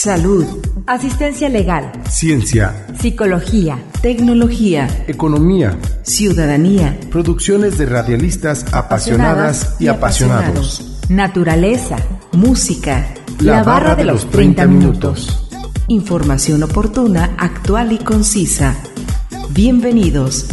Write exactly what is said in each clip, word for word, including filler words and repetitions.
salud, asistencia legal, ciencia, psicología, tecnología, economía, ciudadanía, producciones de radialistas apasionadas y apasionados, naturaleza, música, la, la barra de los treinta minutos. Información oportuna, actual y concisa. Bienvenidos.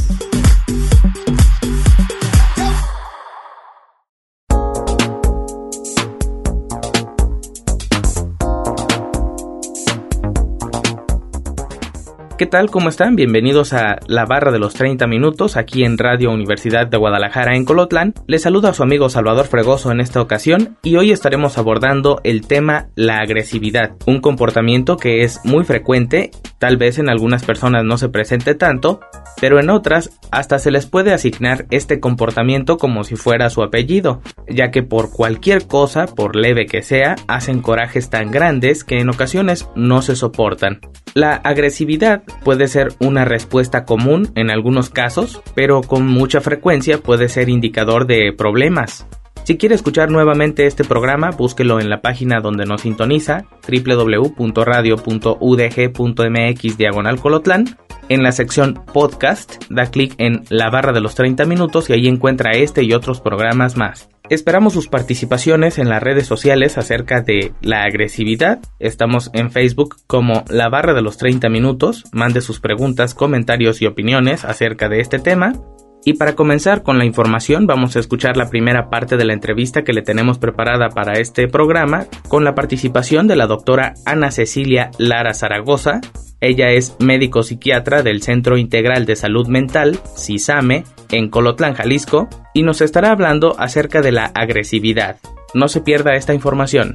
¿Qué tal? ¿Cómo están? Bienvenidos a La Barra de los treinta Minutos, aquí en Radio Universidad de Guadalajara en Colotlán. Les saluda a su amigo Salvador Fregoso en esta ocasión y hoy estaremos abordando el tema la agresividad, un comportamiento que es muy frecuente, tal vez en algunas personas no se presente tanto, pero en otras hasta se les puede asignar este comportamiento como si fuera su apellido, ya que por cualquier cosa, por leve que sea, hacen corajes tan grandes que en ocasiones no se soportan. La agresividad puede ser una respuesta común en algunos casos, pero con mucha frecuencia puede ser indicador de problemas. Si quiere escuchar nuevamente este programa, búsquelo en la página donde nos sintoniza, doble u doble u doble u punto radio punto u d g punto m x diagonal Colotlán. En la sección podcast, da clic en la barra de los treinta minutos y ahí encuentra este y otros programas más. Esperamos sus participaciones en las redes sociales acerca de la agresividad. Estamos en Facebook como La Barra de los treinta Minutos. Mande sus preguntas, comentarios y opiniones acerca de este tema. Y para comenzar con la información, vamos a escuchar la primera parte de la entrevista que le tenemos preparada para este programa con la participación de la doctora Ana Cecilia Lara Zaragoza. Ella es médico psiquiatra del Centro Integral de Salud Mental, CISAME, en Colotlán, Jalisco, y nos estará hablando acerca de la agresividad. No se pierda esta información.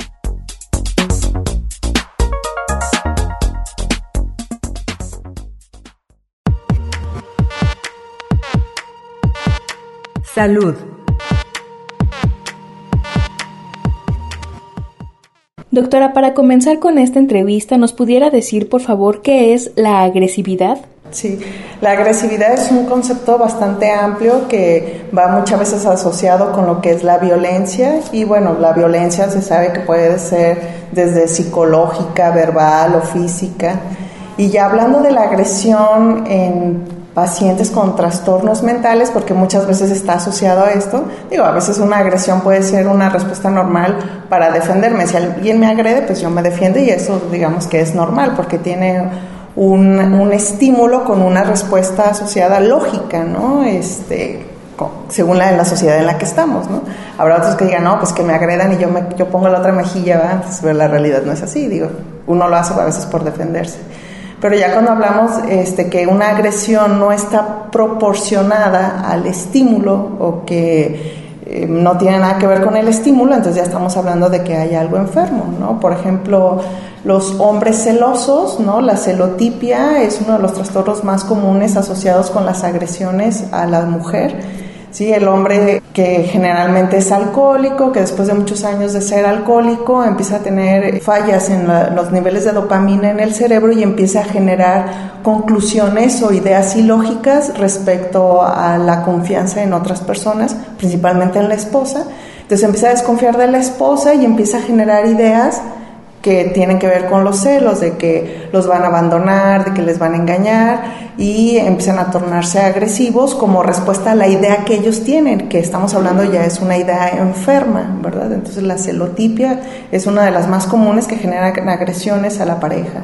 Salud. Doctora, para comenzar con esta entrevista, ¿nos pudiera decir, por favor, qué es la agresividad? Sí, la agresividad es un concepto bastante amplio que va muchas veces asociado con lo que es la violencia y bueno, la violencia se sabe que puede ser desde psicológica, verbal o física. Y ya hablando de la agresión en pacientes con trastornos mentales, porque muchas veces está asociado a esto, digo, a veces una agresión puede ser una respuesta normal para defenderme. Si alguien me agrede, pues yo me defiendo y eso digamos que es normal porque tiene un, un estímulo con una respuesta asociada lógica, ¿no? Este, con, según la, la sociedad en la que estamos, ¿no? Habrá otros que digan, no, pues que me agredan y yo, me, yo pongo la otra mejilla, ¿verdad? Pues, pero la realidad no es así, digo, uno lo hace a veces por defenderse. Pero ya cuando hablamos este, que una agresión no está proporcionada al estímulo o que eh, no tiene nada que ver con el estímulo, entonces ya estamos hablando de que hay algo enfermo, ¿no? Por ejemplo, los hombres celosos, ¿no? La celotipia es uno de los trastornos más comunes asociados con las agresiones a la mujer. Sí, el hombre que generalmente es alcohólico, que después de muchos años de ser alcohólico empieza a tener fallas en la, los niveles de dopamina en el cerebro y empieza a generar conclusiones o ideas ilógicas respecto a la confianza en otras personas, principalmente en la esposa. Entonces empieza a desconfiar de la esposa y empieza a generar ideas que tienen que ver con los celos, de que los van a abandonar, de que les van a engañar y empiezan a tornarse agresivos como respuesta a la idea que ellos tienen, que estamos hablando ya es una idea enferma, ¿verdad? Entonces la celotipia es una de las más comunes que generan agresiones a la pareja.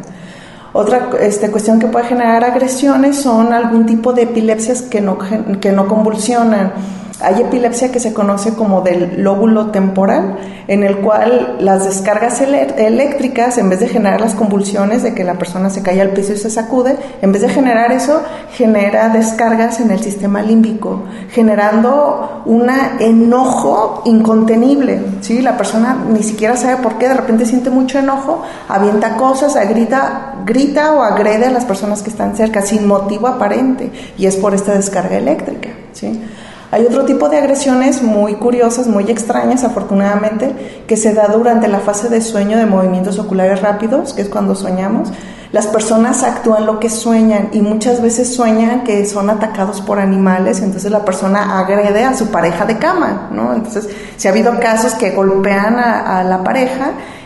Otra este, cuestión que puede generar agresiones son algún tipo de epilepsias que no, que no convulsionan. Hay epilepsia que se conoce como del lóbulo temporal, en el cual las descargas eléctricas, en vez de generar las convulsiones de que la persona se cae al piso y se sacude, en vez de generar eso, genera descargas en el sistema límbico, generando un enojo incontenible, ¿sí? La persona ni siquiera sabe por qué, de repente siente mucho enojo, avienta cosas, grita, grita o agrede a las personas que están cerca, sin motivo aparente, y es por esta descarga eléctrica, ¿sí? Hay otro tipo de agresiones muy curiosas, muy extrañas, afortunadamente, que se da durante la fase de sueño de movimientos oculares rápidos, que es cuando soñamos. Las personas actúan lo que sueñan y muchas veces sueñan que son atacados por animales, entonces la persona agrede a su pareja de cama, ¿no? Entonces, si ha habido casos que golpean a, a la pareja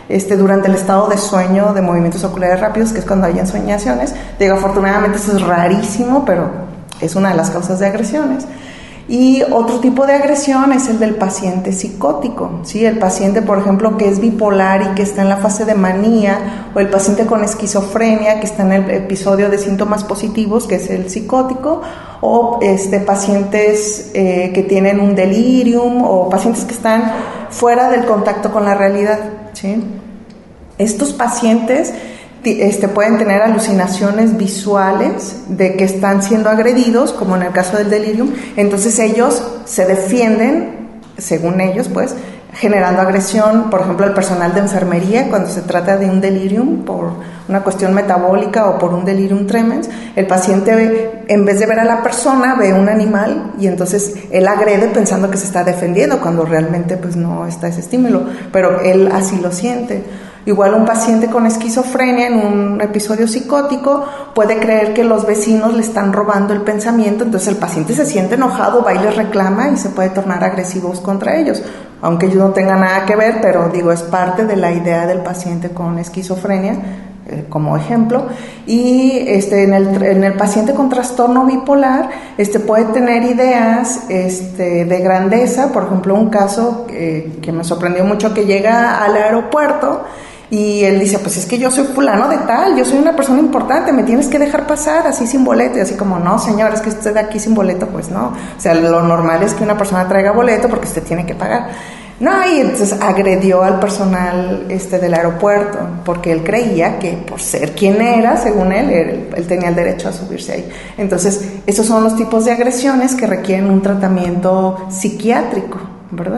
este, durante el estado de sueño de movimientos oculares rápidos, que es cuando hay ensoñaciones. Digo, afortunadamente eso es rarísimo, pero es una de las causas de agresiones. Y otro tipo de agresión es el del paciente psicótico, ¿sí? El paciente, por ejemplo, que es bipolar y que está en la fase de manía, o el paciente con esquizofrenia que está en el episodio de síntomas positivos, que es el psicótico, o este, pacientes eh, que tienen un delirium, o pacientes que están fuera del contacto con la realidad, ¿sí? Estos pacientes Este, pueden tener alucinaciones visuales de que están siendo agredidos, como en el caso del delirium. Entonces ellos se defienden, según ellos, pues, generando agresión. Por ejemplo, el personal de enfermería, cuando se trata de un delirium por una cuestión metabólica o por un delirium tremens, el paciente ve, en vez de ver a la persona, ve un animal y entonces él agrede pensando que se está defendiendo, cuando realmente pues no está ese estímulo, pero él así lo siente. Igual un paciente con esquizofrenia en un episodio psicótico puede creer que los vecinos le están robando el pensamiento, entonces el paciente se siente enojado, va y les reclama y se puede tornar agresivos contra ellos, aunque ellos no tengan nada que ver, pero digo, es parte de la idea del paciente con esquizofrenia, eh, como ejemplo. Y este, en, el, en el paciente con trastorno bipolar este, puede tener ideas este, de grandeza. Por ejemplo, un caso eh, que me sorprendió mucho, que llega al aeropuerto y él dice, pues es que yo soy fulano de tal, yo soy una persona importante, me tienes que dejar pasar así sin boleto. Y así como, no señor, es que usted aquí sin boleto, pues no. O sea, lo normal es que una persona traiga boleto porque usted tiene que pagar. No, y entonces agredió al personal este, del aeropuerto, porque él creía que por ser quien era, según él, él, él tenía el derecho a subirse ahí. Entonces, esos son los tipos de agresiones que requieren un tratamiento psiquiátrico, ¿verdad?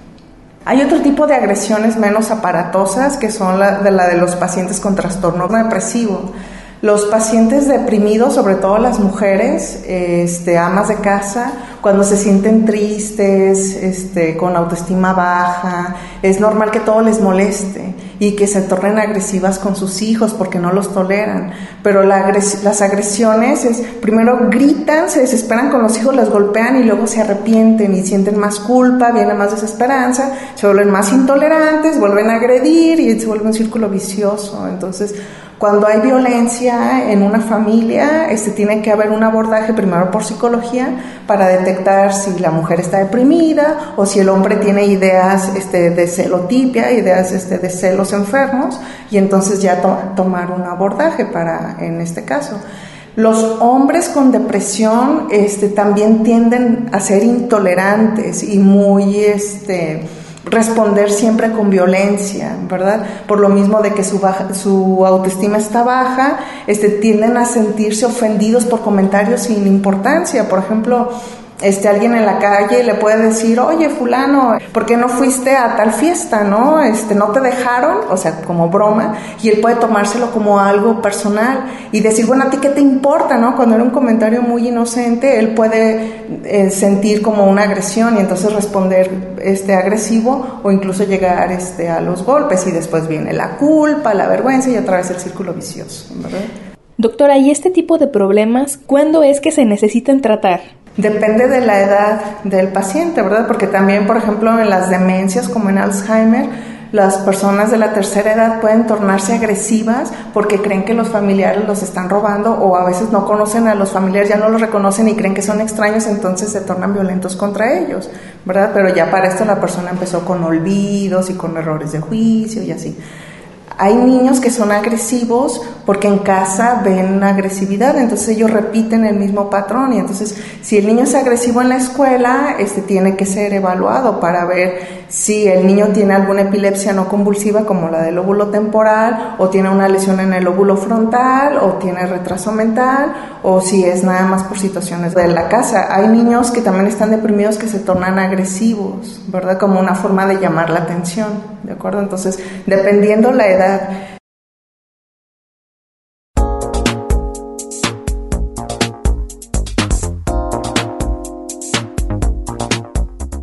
Hay otro tipo de agresiones menos aparatosas, que son la de, la de los pacientes con trastorno depresivo. Los pacientes deprimidos, sobre todo las mujeres, este, amas de casa, cuando se sienten tristes, este, con autoestima baja, es normal que todo les moleste y que se tornen agresivas con sus hijos porque no los toleran. Pero la agres- las agresiones es, primero gritan, se desesperan con los hijos, los golpean y luego se arrepienten y sienten más culpa, viene más desesperanza, se vuelven más intolerantes, vuelven a agredir y se vuelve un círculo vicioso. Entonces, cuando hay violencia en una familia, este, tiene que haber un abordaje primero por psicología para detectar si la mujer está deprimida o si el hombre tiene ideas este, de celotipia, ideas este, de celos enfermos, y entonces ya to- tomar un abordaje para, en este caso. Los hombres con depresión este, también tienden a ser intolerantes y muy... Este, responder siempre con violencia, ¿verdad? Por lo mismo de que su, baja, su autoestima está baja, este, tienden a sentirse ofendidos por comentarios sin importancia. Por ejemplo, este, alguien en la calle le puede decir, oye, fulano, ¿por qué no fuiste a tal fiesta, no? Este, ¿no te dejaron? O sea, como broma, y él puede tomárselo como algo personal y decir, bueno, ¿a ti qué te importa, no? Cuando era un comentario muy inocente, él puede eh, sentir como una agresión y entonces responder este, agresivo o incluso llegar este, a los golpes, y después viene la culpa, la vergüenza y otra vez el círculo vicioso, ¿verdad? Doctora, ¿y este tipo de problemas cuándo es que se necesitan tratar? Depende de la edad del paciente, ¿verdad? Porque también, por ejemplo, en las demencias como en Alzheimer, las personas de la tercera edad pueden tornarse agresivas porque creen que los familiares los están robando, o a veces no conocen a los familiares, ya no los reconocen y creen que son extraños, entonces se tornan violentos contra ellos, ¿verdad? Pero ya para esto la persona empezó con olvidos y con errores de juicio y así. Hay niños que son agresivos porque en casa ven agresividad, entonces ellos repiten el mismo patrón, y entonces si el niño es agresivo en la escuela, este tiene que ser evaluado para ver si el niño tiene alguna epilepsia no convulsiva como la del lóbulo temporal, o tiene una lesión en el lóbulo frontal, o tiene retraso mental, o si es nada más por situaciones de la casa. Hay niños que también están deprimidos que se tornan agresivos, ¿verdad? Como una forma de llamar la atención, ¿de acuerdo? Entonces, dependiendo la edad.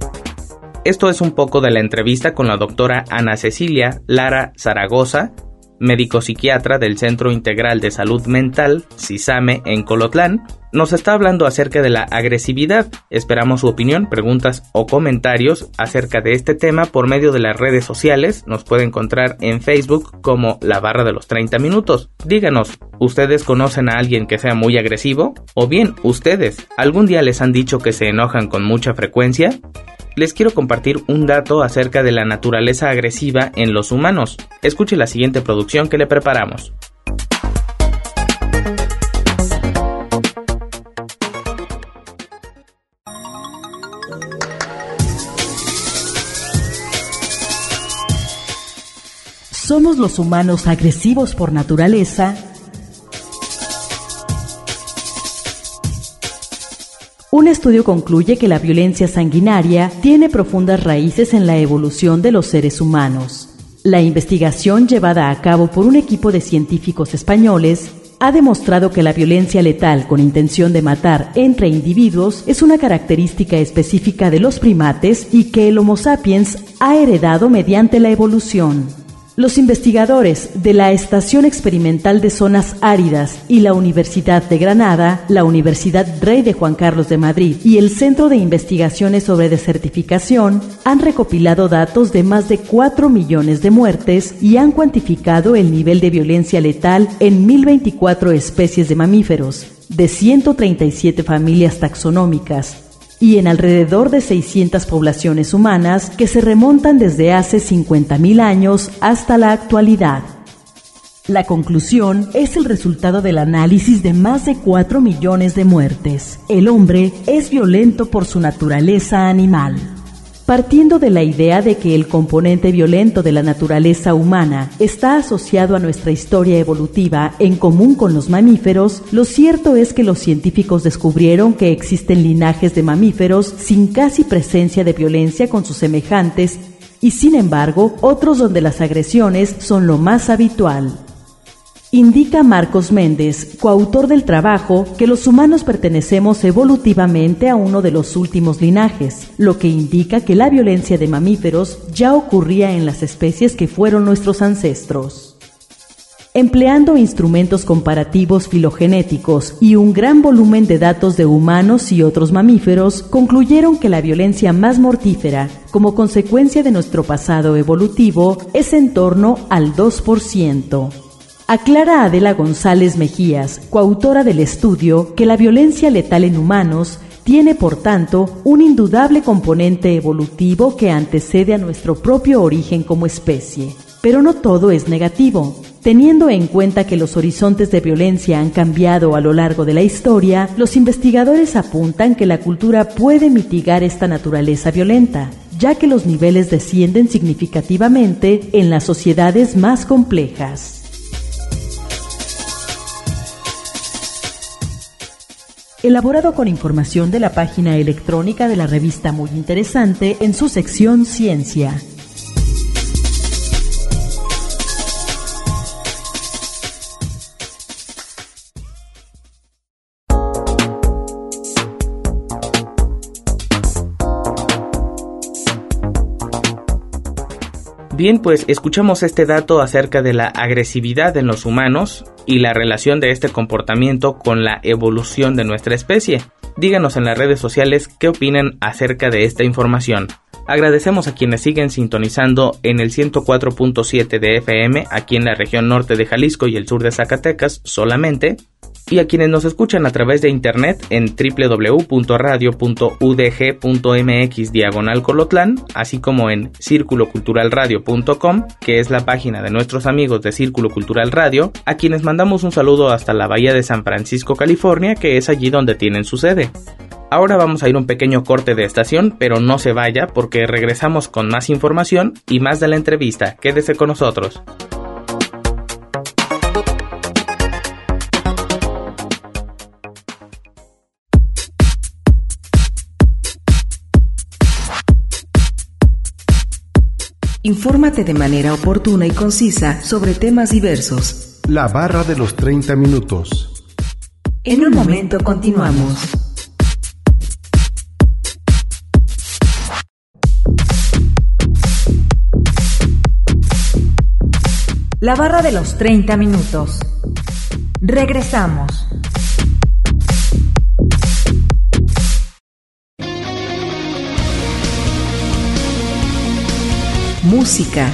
Esto es un poco de la entrevista con la doctora Ana Cecilia Lara Zaragoza, médico psiquiatra del Centro Integral de Salud Mental, CISAME, en Colotlán, nos está hablando acerca de la agresividad. Esperamos su opinión, preguntas o comentarios acerca de este tema por medio de las redes sociales. Nos puede encontrar en Facebook como La Barra de los treinta Minutos. Díganos, ¿ustedes conocen a alguien que sea muy agresivo? O bien, ¿ustedes algún día les han dicho que se enojan con mucha frecuencia? Les quiero compartir un dato acerca de la naturaleza agresiva en los humanos. Escuche la siguiente producción que le preparamos. ¿Somos los humanos agresivos por naturaleza? Un estudio concluye que la violencia sanguinaria tiene profundas raíces en la evolución de los seres humanos. La investigación llevada a cabo por un equipo de científicos españoles ha demostrado que la violencia letal con intención de matar entre individuos es una característica específica de los primates y que el Homo sapiens ha heredado mediante la evolución. Los investigadores de la Estación Experimental de Zonas Áridas y la Universidad de Granada, la Universidad Rey de Juan Carlos de Madrid y el Centro de Investigaciones sobre Desertificación han recopilado datos de más de cuatro millones de muertes y han cuantificado el nivel de violencia letal en mil veinticuatro especies de mamíferos, de ciento treinta y siete familias taxonómicas, y en alrededor de seiscientas poblaciones humanas que se remontan desde hace cincuenta mil años hasta la actualidad. La conclusión es el resultado del análisis de más de cuatro millones de muertes. El hombre es violento por su naturaleza animal. Partiendo de la idea de que el componente violento de la naturaleza humana está asociado a nuestra historia evolutiva en común con los mamíferos, lo cierto es que los científicos descubrieron que existen linajes de mamíferos sin casi presencia de violencia con sus semejantes y, sin embargo, otros donde las agresiones son lo más habitual. Indica Marcos Méndez, coautor del trabajo, que los humanos pertenecemos evolutivamente a uno de los últimos linajes, lo que indica que la violencia de mamíferos ya ocurría en las especies que fueron nuestros ancestros. Empleando instrumentos comparativos filogenéticos y un gran volumen de datos de humanos y otros mamíferos, concluyeron que la violencia más mortífera, como consecuencia de nuestro pasado evolutivo, es en torno al dos por ciento. Aclara Adela González Mejías, coautora del estudio, que la violencia letal en humanos tiene, por tanto, un indudable componente evolutivo que antecede a nuestro propio origen como especie. Pero no todo es negativo. Teniendo en cuenta que los horizontes de violencia han cambiado a lo largo de la historia, los investigadores apuntan que la cultura puede mitigar esta naturaleza violenta, ya que los niveles descienden significativamente en las sociedades más complejas. Elaborado con información de la página electrónica de la revista Muy Interesante en su sección Ciencia. Bien, pues escuchamos este dato acerca de la agresividad en los humanos y la relación de este comportamiento con la evolución de nuestra especie. Díganos en las redes sociales qué opinan acerca de esta información. Agradecemos a quienes siguen sintonizando en el ciento cuatro punto siete de F M aquí en la región norte de Jalisco y el sur de Zacatecas solamente, y a quienes nos escuchan a través de internet en doble u doble u doble u punto radio punto u d g punto m x diagonal Colotlán, así como en círculo cultural radio punto com, que es la página de nuestros amigos de Círculo Cultural Radio, a quienes mandamos un saludo hasta la bahía de San Francisco, California, que es allí donde tienen su sede. Ahora vamos a ir un pequeño corte de estación, pero no se vaya porque regresamos con más información y más de la entrevista. Quédese con nosotros. Infórmate de manera oportuna y concisa sobre temas diversos. La barra de los treinta minutos. En un momento continuamos. La barra de los treinta minutos. Regresamos. Música.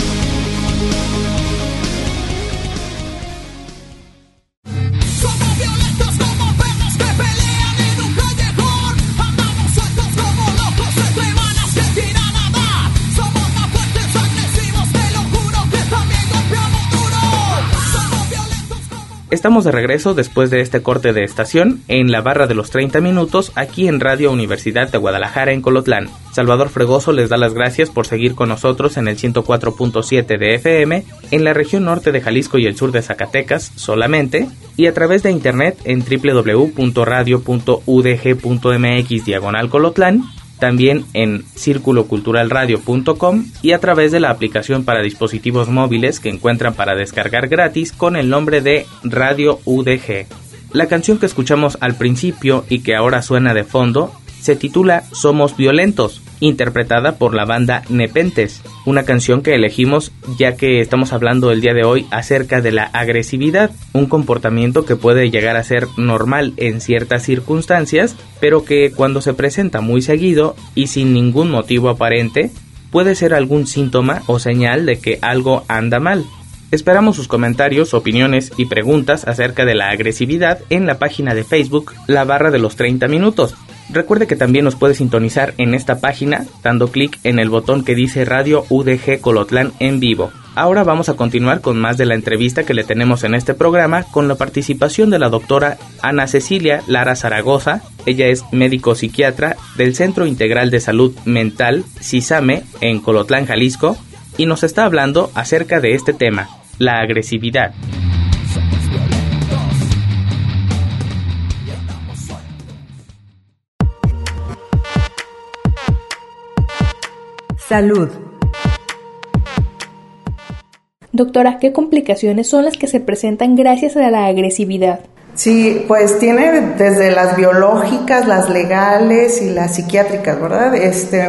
Estamos de regreso después de este corte de estación en la barra de los treinta minutos aquí en Radio Universidad de Guadalajara en Colotlán. Salvador Fregoso les da las gracias por seguir con nosotros en el ciento cuatro punto siete de F M en la región norte de Jalisco y el sur de Zacatecas solamente, y a través de internet en doble u doble u doble u punto radio punto u d g punto m x diagonal Colotlán, también en círculo cultural radio punto com y a través de la aplicación para dispositivos móviles que encuentran para descargar gratis con el nombre de Radio U D G. La canción que escuchamos al principio y que ahora suena de fondo se titula Somos Violentos, interpretada por la banda Nepentes, una canción que elegimos ya que estamos hablando el día de hoy acerca de la agresividad, un comportamiento que puede llegar a ser normal en ciertas circunstancias, pero que cuando se presenta muy seguido y sin ningún motivo aparente, puede ser algún síntoma o señal de que algo anda mal. Esperamos sus comentarios, opiniones y preguntas acerca de la agresividad en la página de Facebook La Barra de los treinta Minutos. Recuerde que también nos puede sintonizar en esta página dando clic en el botón que dice Radio U D G Colotlán en vivo. Ahora vamos a continuar con más de la entrevista que le tenemos en este programa con la participación de la doctora Ana Cecilia Lara Zaragoza. Ella es médico psiquiatra del Centro Integral de Salud Mental CISAME en Colotlán, Jalisco, y nos está hablando acerca de este tema, la agresividad. Salud. Doctora, ¿qué complicaciones son las que se presentan gracias a la agresividad? Sí, pues tiene desde las biológicas, las legales y las psiquiátricas, ¿verdad? Este,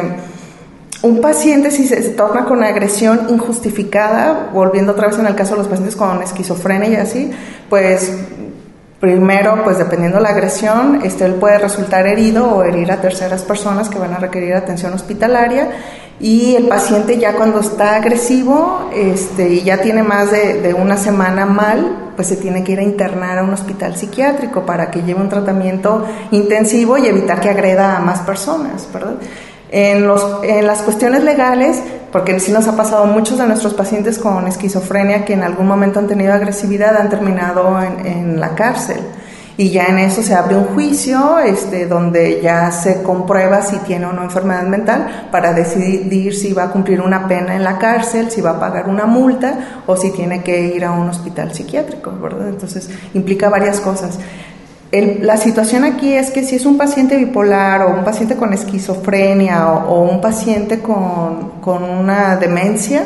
un paciente si se, se torna con agresión injustificada, volviendo otra vez en el caso de los pacientes con esquizofrenia y así, pues primero, pues dependiendo de la agresión, este, él puede resultar herido o herir a terceras personas que van a requerir atención hospitalaria. Y el paciente ya cuando está agresivo este, y ya tiene más de, de una semana mal, pues se tiene que ir a internar a un hospital psiquiátrico para que lleve un tratamiento intensivo y evitar que agreda a más personas, ¿verdad? En, los, en las cuestiones legales, porque sí nos ha pasado, muchos de nuestros pacientes con esquizofrenia que en algún momento han tenido agresividad han terminado en, en la cárcel. Y ya en eso se abre un juicio este, donde ya se comprueba si tiene o no enfermedad mental para decidir si va a cumplir una pena en la cárcel, si va a pagar una multa o si tiene que ir a un hospital psiquiátrico, ¿verdad? Entonces implica varias cosas. El, la situación aquí es que si es un paciente bipolar o un paciente con esquizofrenia o, o un paciente con, con una demencia,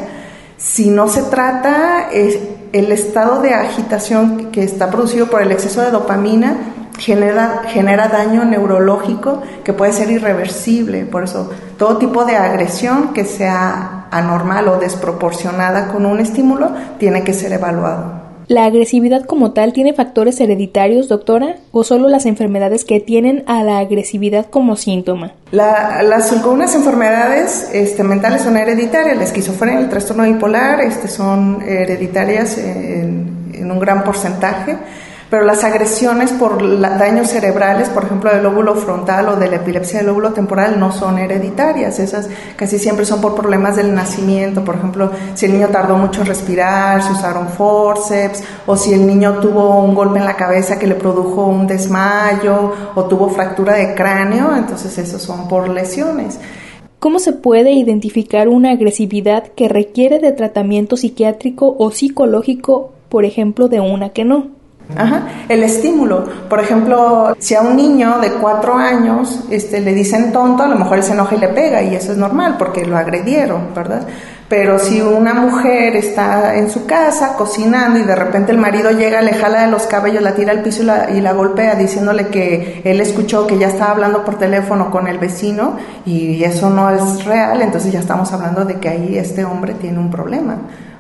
si no se trata, es, el estado de agitación que está producido por el exceso de dopamina genera, genera daño neurológico que puede ser irreversible. Por eso, todo tipo de agresión que sea anormal o desproporcionada con un estímulo tiene que ser evaluado. ¿La agresividad como tal tiene factores hereditarios, doctora, o solo las enfermedades que tienen a la agresividad como síntoma? La, las algunas enfermedades este, mentales son hereditarias, la esquizofrenia, el trastorno bipolar este, son hereditarias en, en un gran porcentaje, pero las agresiones por la, daños cerebrales, por ejemplo del lóbulo frontal o de la epilepsia del lóbulo temporal, no son hereditarias. Esas casi siempre son por problemas del nacimiento, por ejemplo, si el niño tardó mucho en respirar, si usaron forceps, o si el niño tuvo un golpe en la cabeza que le produjo un desmayo, o tuvo fractura de cráneo, entonces esos son por lesiones. ¿Cómo se puede identificar una agresividad que requiere de tratamiento psiquiátrico o psicológico, por ejemplo, de una que no? Ajá, el estímulo. Por ejemplo, si a un niño de cuatro años este, le dicen tonto, a lo mejor él se enoja y le pega, y eso es normal porque lo agredieron, ¿verdad? Pero si una mujer está en su casa cocinando y de repente el marido llega, le jala de los cabellos, la tira al piso y la, y la golpea diciéndole que él escuchó que ya estaba hablando por teléfono con el vecino y eso no es real, entonces ya estamos hablando de que ahí este hombre tiene un problema,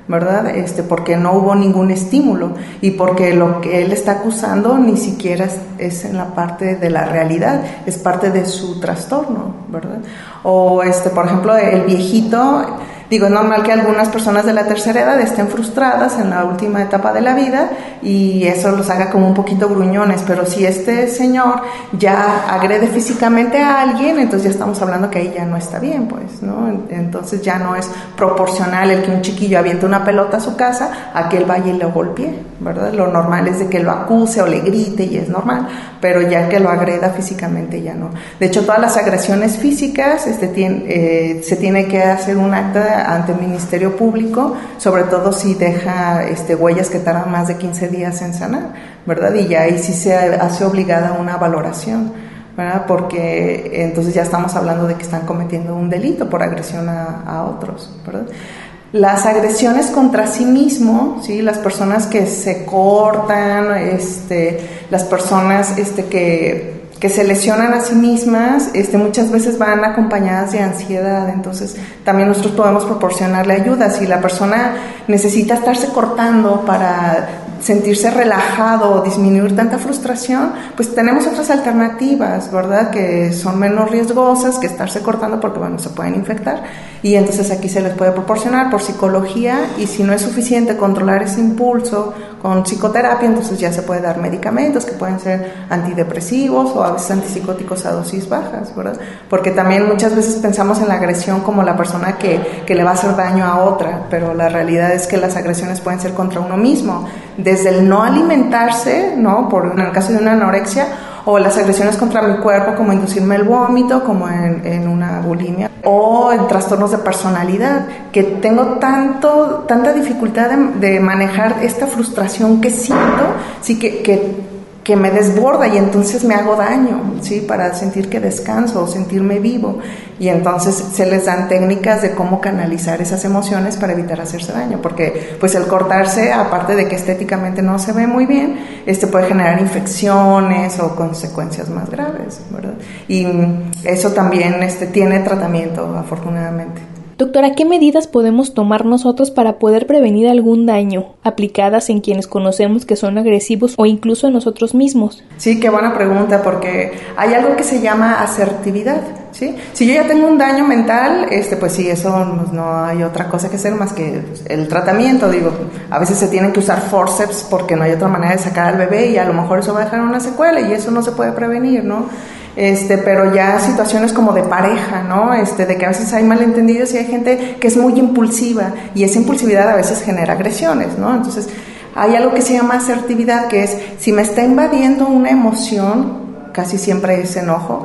¿verdad? Este, porque no hubo ningún estímulo y porque lo que él está acusando ni siquiera es, es en la parte de la realidad, es parte de su trastorno, ¿verdad? O, este, por ejemplo, el viejito... Digo, es normal que algunas personas de la tercera edad estén frustradas en la última etapa de la vida y eso los haga como un poquito gruñones, pero si este señor ya agrede físicamente a alguien, entonces ya estamos hablando que ahí ya no está bien, pues, ¿no? Entonces ya no es proporcional el que un chiquillo aviente una pelota a su casa a que él vaya y lo golpee, ¿verdad? Lo normal es de que lo acuse o le grite y es normal, pero ya que lo agreda físicamente ya no. De hecho, todas las agresiones físicas este, tiene, eh, se tiene que hacer un acta ante el Ministerio Público, sobre todo si deja este, huellas que tardan más de quince días en sanar, ¿verdad? Y ya ahí sí se hace obligada una valoración, ¿verdad? Porque entonces ya estamos hablando de que están cometiendo un delito por agresión a, a otros, ¿verdad? Las agresiones contra sí mismo, ¿sí? Las personas que se cortan, este, las personas este, que... que se lesionan a sí mismas, este, muchas veces van acompañadas de ansiedad, entonces también nosotros podemos proporcionarle ayuda. Si la persona necesita estarse cortando para sentirse relajado o disminuir tanta frustración, pues tenemos otras alternativas, ¿verdad? Que son menos riesgosas que estarse cortando porque, bueno, se pueden infectar y entonces aquí se les puede proporcionar por psicología y si no es suficiente controlar ese impulso con psicoterapia, entonces ya se puede dar medicamentos que pueden ser antidepresivos o a veces antipsicóticos a dosis bajas, ¿verdad? Porque también muchas veces pensamos en la agresión como la persona que, que le va a hacer daño a otra, pero la realidad es que las agresiones pueden ser contra uno mismo, desde el no alimentarse, ¿no? Por, en el caso de una anorexia, o las agresiones contra mi cuerpo, como inducirme el vómito, como en, en una bulimia, o en trastornos de personalidad, que tengo tanto, tanta dificultad de, de manejar esta frustración que siento, sí que, que que me desborda y entonces me hago daño, ¿sí? Para sentir que descanso o sentirme vivo. Y entonces se les dan técnicas de cómo canalizar esas emociones para evitar hacerse daño, porque pues el cortarse, aparte de que estéticamente no se ve muy bien, este puede generar infecciones o consecuencias más graves, ¿verdad? Y eso también este, tiene tratamiento, afortunadamente. Doctora, ¿qué medidas podemos tomar nosotros para poder prevenir algún daño aplicadas en quienes conocemos que son agresivos o incluso en nosotros mismos? Sí, qué buena pregunta, porque hay algo que se llama asertividad, ¿sí? Si yo ya tengo un daño mental, este, pues sí, eso pues no hay otra cosa que hacer más que el tratamiento. Digo, a veces se tienen que usar forceps porque no hay otra manera de sacar al bebé y a lo mejor eso va a dejar una secuela y eso no se puede prevenir, ¿no? Este, pero ya situaciones como de pareja, ¿no? Este, de que a veces hay malentendidos y hay gente que es muy impulsiva y esa impulsividad a veces genera agresiones, ¿no? Entonces, hay algo que se llama asertividad, que es, si me está invadiendo una emoción, casi siempre es enojo,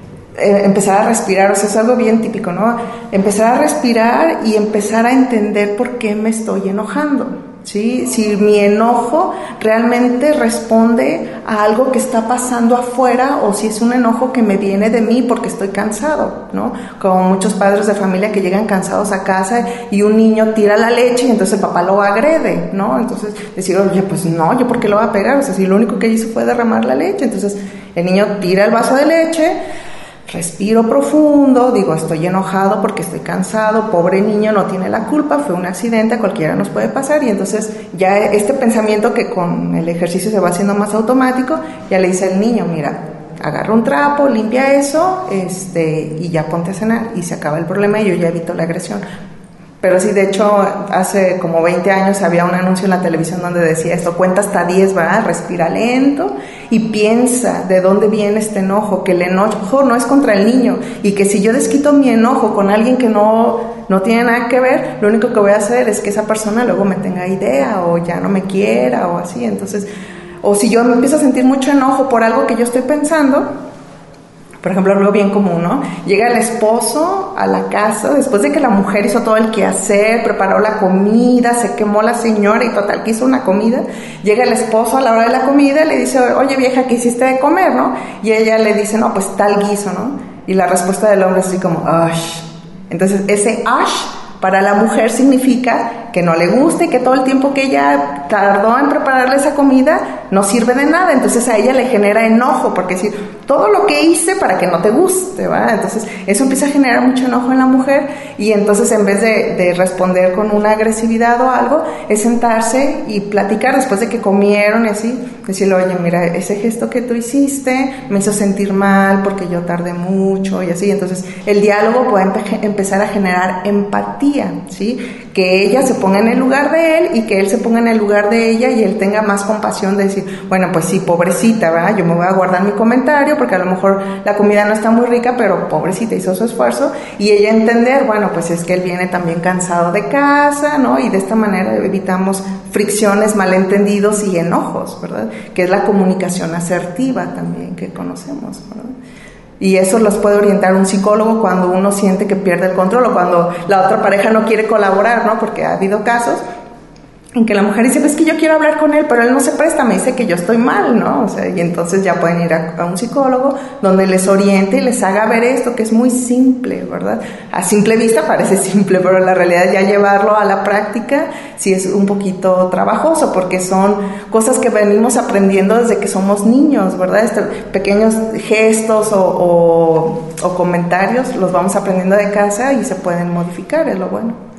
eh, empezar a respirar, o sea, es algo bien típico, ¿no? Empezar a respirar y empezar a entender por qué me estoy enojando. ¿Sí? Si mi enojo realmente responde a algo que está pasando afuera o si es un enojo que me viene de mí porque estoy cansado, ¿no? Como muchos padres de familia que llegan cansados a casa y un niño tira la leche y entonces el papá lo agrede, ¿no? Entonces decir, oye, pues no, ¿yo por qué lo voy a pegar? O sea, si lo único que hizo fue derramar la leche. Entonces el niño tira el vaso de leche, respiro profundo, digo, estoy enojado porque estoy cansado, pobre niño, no tiene la culpa, fue un accidente, a cualquiera nos puede pasar, y entonces ya este pensamiento que con el ejercicio se va haciendo más automático, ya le dice al niño, mira, agarra un trapo, limpia eso, este, y ya ponte a cenar, y se acaba el problema y yo ya evito la agresión. Pero sí, de hecho, hace como veinte años había un anuncio en la televisión donde decía esto, cuenta hasta diez, ¿verdad? Respira lento y piensa de dónde viene este enojo, que el enojo no es contra el niño y que si yo desquito mi enojo con alguien que no, no tiene nada que ver, lo único que voy a hacer es que esa persona luego me tenga idea o ya no me quiera o así. Entonces, o si yo me empiezo a sentir mucho enojo por algo que yo estoy pensando, por ejemplo, algo bien común, ¿no? Llega el esposo a la casa después de que la mujer hizo todo el quehacer, preparó la comida, se quemó la señora y total que hizo una comida. Llega el esposo a la hora de la comida y le dice, oye vieja, ¿qué hiciste de comer, no? Y ella le dice, no, pues tal guiso, ¿no? Y la respuesta del hombre es así como, ash. Entonces, ese ash para la mujer significa que no le gusta y que todo el tiempo que ella tardó en prepararle esa comida no sirve de nada. Entonces a ella le genera enojo, porque decir, todo lo que hice para que no te guste, ¿verdad? Entonces eso empieza a generar mucho enojo en la mujer, y entonces en vez de, de responder con una agresividad o algo, es sentarse y platicar después de que comieron y así, decirle, oye, mira, ese gesto que tú hiciste me hizo sentir mal porque yo tardé mucho y así. Entonces el diálogo puede empe- empezar a generar empatía, ¿sí? Que ella se ponga en el lugar de él y que él se ponga en el lugar de ella, y él tenga más compasión de decir, bueno, pues sí, pobrecita, ¿verdad? Yo me voy a guardar mi comentario porque a lo mejor la comida no está muy rica, pero pobrecita, hizo su esfuerzo, y ella entender, bueno, pues es que él viene también cansado de casa, ¿no? Y de esta manera evitamos fricciones, malentendidos y enojos, ¿verdad? Que es la comunicación asertiva también que conocemos, ¿verdad? Y eso los puede orientar un psicólogo cuando uno siente que pierde el control, o cuando la otra pareja no quiere colaborar, ¿no? Porque ha habido casos en que la mujer dice, pues que yo quiero hablar con él, pero él no se presta, me dice que yo estoy mal, ¿no? O sea, y entonces ya pueden ir a, a un psicólogo donde les oriente y les haga ver esto, que es muy simple, ¿verdad? A simple vista parece simple, pero la realidad ya llevarlo a la práctica sí es un poquito trabajoso, porque son cosas que venimos aprendiendo desde que somos niños, ¿verdad? Este, pequeños gestos o, o, o comentarios los vamos aprendiendo de casa y se pueden modificar, es lo bueno.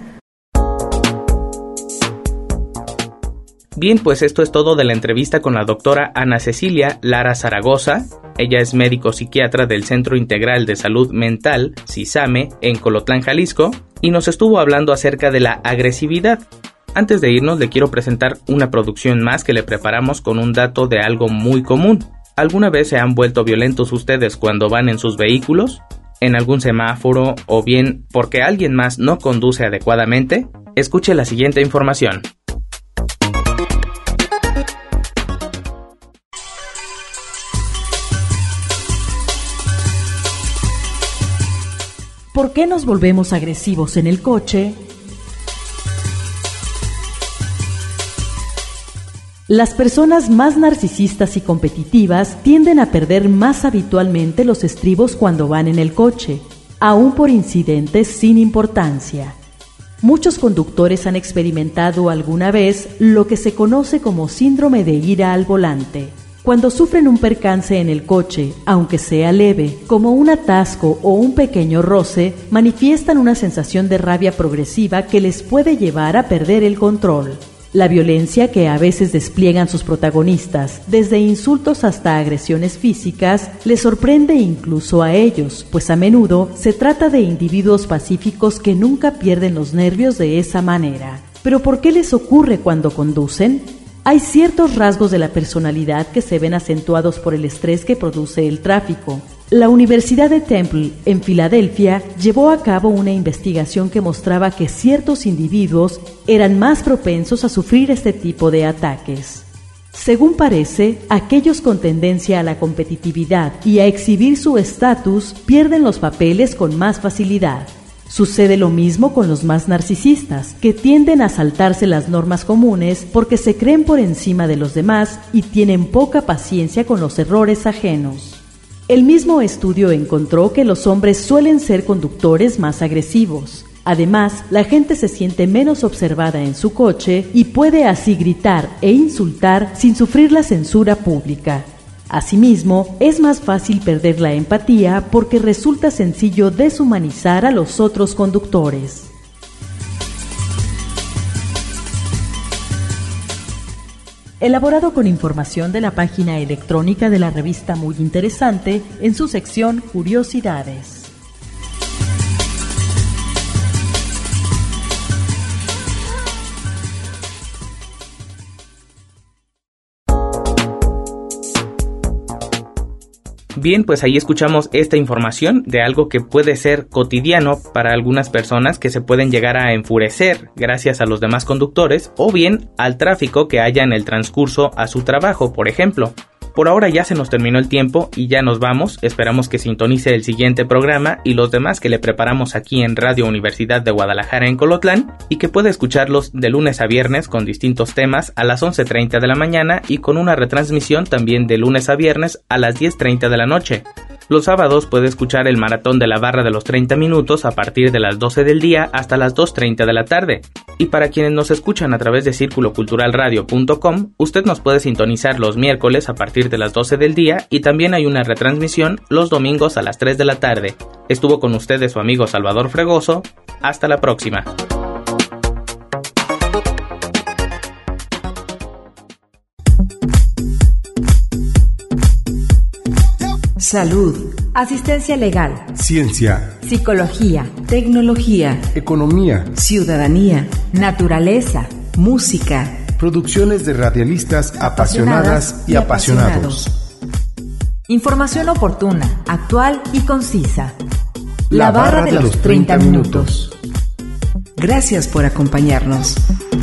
Bien, pues esto es todo de la entrevista con la doctora Ana Cecilia Lara Zaragoza. Ella es médico psiquiatra del Centro Integral de Salud Mental, CISAME, en Colotlán, Jalisco, y nos estuvo hablando acerca de la agresividad. Antes de irnos, le quiero presentar una producción más que le preparamos con un dato de algo muy común. ¿Alguna vez se han vuelto violentos ustedes cuando van en sus vehículos? ¿En algún semáforo? ¿O bien porque alguien más no conduce adecuadamente? Escuche la siguiente información. ¿Por qué nos volvemos agresivos en el coche? Las personas más narcisistas y competitivas tienden a perder más habitualmente los estribos cuando van en el coche, aun por incidentes sin importancia. Muchos conductores han experimentado alguna vez lo que se conoce como síndrome de ira al volante. Cuando sufren un percance en el coche, aunque sea leve, como un atasco o un pequeño roce, manifiestan una sensación de rabia progresiva que les puede llevar a perder el control. La violencia que a veces despliegan sus protagonistas, desde insultos hasta agresiones físicas, les sorprende incluso a ellos, pues a menudo se trata de individuos pacíficos que nunca pierden los nervios de esa manera. ¿Pero por qué les ocurre cuando conducen? Hay ciertos rasgos de la personalidad que se ven acentuados por el estrés que produce el tráfico. La Universidad de Temple, en Filadelfia, llevó a cabo una investigación que mostraba que ciertos individuos eran más propensos a sufrir este tipo de ataques. Según parece, aquellos con tendencia a la competitividad y a exhibir su estatus pierden los papeles con más facilidad. Sucede lo mismo con los más narcisistas, que tienden a saltarse las normas comunes porque se creen por encima de los demás y tienen poca paciencia con los errores ajenos. El mismo estudio encontró que los hombres suelen ser conductores más agresivos. Además, la gente se siente menos observada en su coche y puede así gritar e insultar sin sufrir la censura pública. Asimismo, es más fácil perder la empatía porque resulta sencillo deshumanizar a los otros conductores. Elaborado con información de la página electrónica de la revista Muy Interesante en su sección Curiosidades. Bien, pues ahí escuchamos esta información de algo que puede ser cotidiano para algunas personas que se pueden llegar a enfurecer gracias a los demás conductores o bien al tráfico que haya en el transcurso a su trabajo, por ejemplo. Por ahora ya se nos terminó el tiempo y ya nos vamos. Esperamos que sintonice el siguiente programa y los demás que le preparamos aquí en Radio Universidad de Guadalajara en Colotlán, y que puede escucharlos de lunes a viernes con distintos temas a las once treinta de la mañana y con una retransmisión también de lunes a viernes a las diez treinta de la noche. Los sábados puede escuchar el maratón de la barra de los treinta minutos a partir de las doce del día hasta las dos treinta de la tarde. Y para quienes nos escuchan a través de círculo cultural radio punto com, usted nos puede sintonizar los miércoles a partir de las doce del día y también hay una retransmisión los domingos a las tres de la tarde. Estuvo con ustedes su amigo Salvador Fregoso. Hasta la próxima. Salud, asistencia legal, ciencia, psicología, tecnología, economía, ciudadanía, naturaleza, música. Producciones de radialistas apasionadas y apasionados. Información oportuna, actual y concisa. La barra de los treinta minutos. Gracias por acompañarnos.